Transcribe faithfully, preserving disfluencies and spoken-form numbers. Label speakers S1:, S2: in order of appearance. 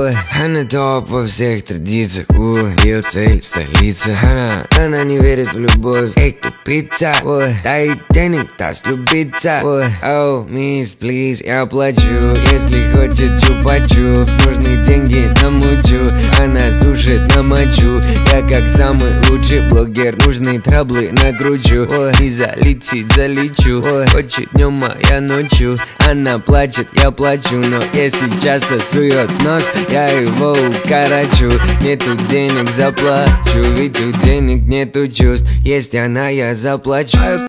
S1: Ой, она топ во всех традициях. Ой, ее цель столица. Она, она не верит в любовь. Эй, тупица. Ой, дай денег, даст любиться. Ой, оу, мисс, плиз, я плачу. Если хочет чупа-чупс, нужны деньги намучу. Она сушит на мочу. Я как самый лучший блогер, нужные траблы накручу. Ой, не залетит, залечу. Ой, хочет днем, а я ночью. Она плачет, я плачу. Но если часто сует нос, я его укорочу. Нету денег, заплачу. Ведь у денег нету чувств. Есть она, я заплачу.